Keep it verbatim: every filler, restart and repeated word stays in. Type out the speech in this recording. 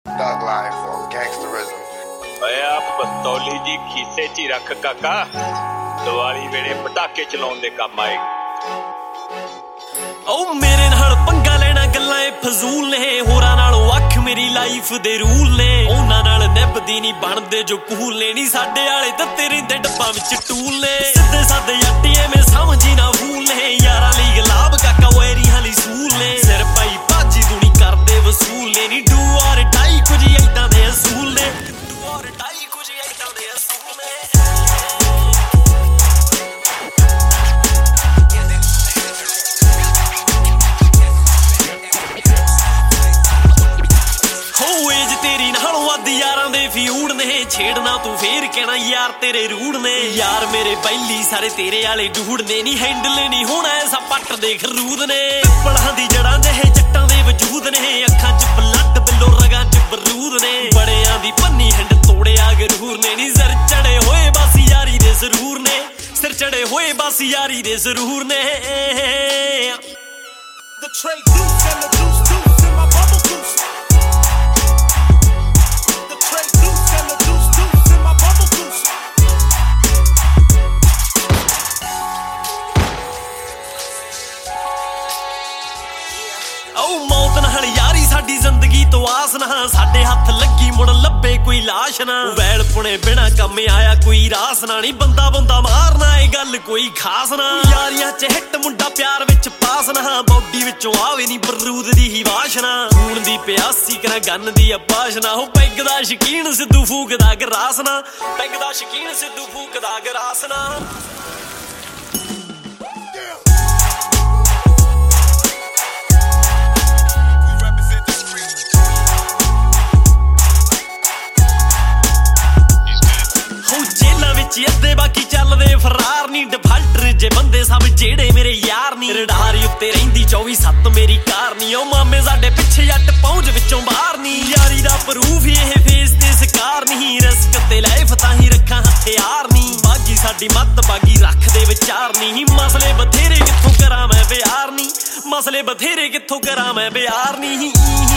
Thug life or gangsterism. ਓਏ ਆ ਪਸਤੌਲੀ ਜੀ ਖੀਸੇ 'ਚ ਹੀ ਰੱਖ ਕਾਕਾ, ਦੀਵਾਲੀ ਵੇਲੇ ਪਟਾਕੇ ਚਲਾਉਣ ਦੇ ਕੰਮ ਆਏ। ਓ ਮੇਰੇ ਨਾਲ ਪੰਗਾ ਲੈਣਾ ਗੱਲਾਂ ਏ ਫਜ਼ੂਲ ਨੇ, ਹੋਰਾਂ ਨਾਲੋਂ ਅੱਖ ਮੇਰੀ ਲਾਈਫ ਦੇ ਰੂਲ ਨੇ। ਉਹਨਾਂ ਨਾਲ ਨਿਭਦੀ ਨਹੀਂ ਬਣਦੇ ਜੋ ਕੂਲ ਨੇ, ਨੀ ਸਾਡੇ ਵਾਲੇ ਦਿੱਤੇ ਰਹਿੰਦੇ ਡੱਬਾਂ ਵਿੱਚ ਟੂਲ ਨੇ। ਸਿੱਧੇ ਸਾਦੇ ਜੱਟੀ ਐਵੇਂ ਸਮਝੀ ਨਾ ਫੂਲ ਨੇ, ਯਾਰਾਂ ਲਈ ਗੁਲਾਬ ਕਾਕਾ ਵੈਰੀਆਂ ਲਈ ਸੂਲ ਨੇ। ਸਿਰ ਪਾਈ ਭਾਜੀ ਦੁਨੀ ਕਰਦੇ ਵਸੂਲ ਨੇ, ਨੀ ਡੂ ਔਰ ਡਾਈ ਕੁਝ ਏਦਾਂ ਦੇ ਅਸੂਲ ਨੇ, ਡੂ ਔਰ ਡਾਈ ਕੁਝ ਏਦਾਂ ਦੇ ਅਸੂਲ ਨੇ। ਯਾਰਾਂ ਦੇ ਫਿਊੜ ਨੇ, ਛੇੜਨਾ ਤੂੰ ਫੇਰ ਕਹਿਣਾ ਯਾਰ ਤੇਰੇ ਰੂੜ ਨੇ। ਯਾਰ ਮੇਰੇ ਪਹਿਲੀ ਸਾਰੇ ਤੇਰੇ ਵਾਲੇ ਡੂੜ ਨੇ, ਨੀ ਹੈਂਡਲ ਨਹੀਂ ਹੋਣਾ ਐਸਾ ਪੱਟ ਦੇ ਖਰੂਦ ਨੇ। ਪਿੱਪਲਾਂ ਦੀ ਜੜਾਂ ਜਿਹੇ ਜੱਟਾਂ ਦੇ ਵਜੂਦ ਨੇ, ਅੱਖਾਂ 'ਚ ਬਲੱਡ ਬਿੱਲੋ ਰਗਾਂ 'ਚ ਬਰੂਦ ਨੇ। ਬੜਿਆਂ ਦੀ ਪੰਨੀ ਹੰਡ ਤੋੜਿਆ ਗਰੂਰ ਨੇ, ਨੀ ਸਿਰ ਚੜੇ ਹੋਏ ਬਸ ਯਾਰੀ ਦੇ ਜ਼ਰੂਰ ਨੇ, ਸਿਰ ਚੜੇ ਹੋਏ ਬਸ ਯਾਰੀ ਦੇ ਜ਼ਰੂਰ ਨੇ। The trade deuce and the deuce deuce in my bubble goose. The trade deuce and the deuce deuce in my bubble goose. ਓ ਮੌਤ ਨਾਲ ਯਾਰੀ ਸਾਡੀ ਜ਼ਿੰਦਗੀ ਤੋਂ ਆਸ ਨਾ, ਸਾਡੇ ਹੱਥ ਲੱਗੀ ਮੁੜ ਲੱਭੇ ਕੋਈ ਲਾਸ਼ ਨਾ। ਵੈਲ ਪੁਣੇ ਬਿਨਾ ਕੰਮ ਆਇਆ ਕੋਈ ਰਾਸ ਨਾ, ਨੀ ਬੰਦਾ ਬੰਦਾ ਮਾਰਨਾ ਇਹ ਗੱਲ ਕੋਈ ਖਾਸ ਨਾ। ਯਾਰੀਆਂ 'ਚ ਹਿੱਟ ਮੁੰਡਾ ਪਿਆਰ ਵਿੱਚ ਪਾਸ ਨਾ, ਬੌਡੀ ਵਿੱਚੋਂ ਆਵੇ ਨੀ ਬਰੂਦ ਦੀ ਹੀ ਵਾਸ਼ਨਾ। ਖੂਨ ਦੀ ਪਿਆਸੀ ਕਰਾਂ ਗੰਨ ਦੀ ਅਬਾਸ਼ ਨਾ, ਹੋ ਪੈਗ ਦਾ ਸ਼ਕੀਨ ਸਿੱਧੂ ਫੂਕਦਾ ਗਰਾਸ ਨਾ, ਪੈਗ ਦਾ ਸ਼ਕੀਨ ਸਿੱਧੂ ਫੂਕਦਾ ਗਰਾਸ ਨਾ। ਅੱਧੇ ਬਾਕੀ ਚੱਲਦੇ ਫਰਾਰ ਨੀ, ਡਿਫਾਲਟਰ ਜੇ ਬੰਦੇ ਸਭ ਜਿਹੜੇ ਮੇਰੇ ਯਾਰ ਨੀ। ਰਡਾਰ ਉੱਤੇ ਰਹਿੰਦੀ ਚੌਵੀ ਸੱਤ ਮੇਰੀ ਕਾਰ ਨੀ, ਉਹ ਮਾਮੇ ਸਾਡੇ ਪਿੱਛੇ ਜੱਟ ਪਹੁੰਚ ਵਿੱਚੋਂ ਬਾਹਰ ਨੀ। ਯਾਰੀ ਦਾ ਪ੍ਰੂਫ ਇਹ ਫੇਸ ਤੇ ਸਕਾਰ ਨਹੀਂ, ਰਿਸਕ ਤੇ ਲਾਈਫ ਤਾਂ ਹੀ ਰੱਖਾਂ ਹਥਿਆਰ ਨੀ। ਬਾਗੀ ਸਾਡੀ ਮੱਤ ਬਾਗੀ ਰੱਖਦੇ ਵਿਚਾਰ ਨੀ, ਮਸਲੇ ਬਥੇਰੇ ਕਿੱਥੋਂ ਕਰਾਂ ਮੈਂ ਪਿਆਰ ਨੀ, ਮਸਲੇ ਬਥੇਰੇ ਕਿੱਥੋਂ ਕਰਾਂ ਮੈਂ ਪਿਆਰ ਨੀ।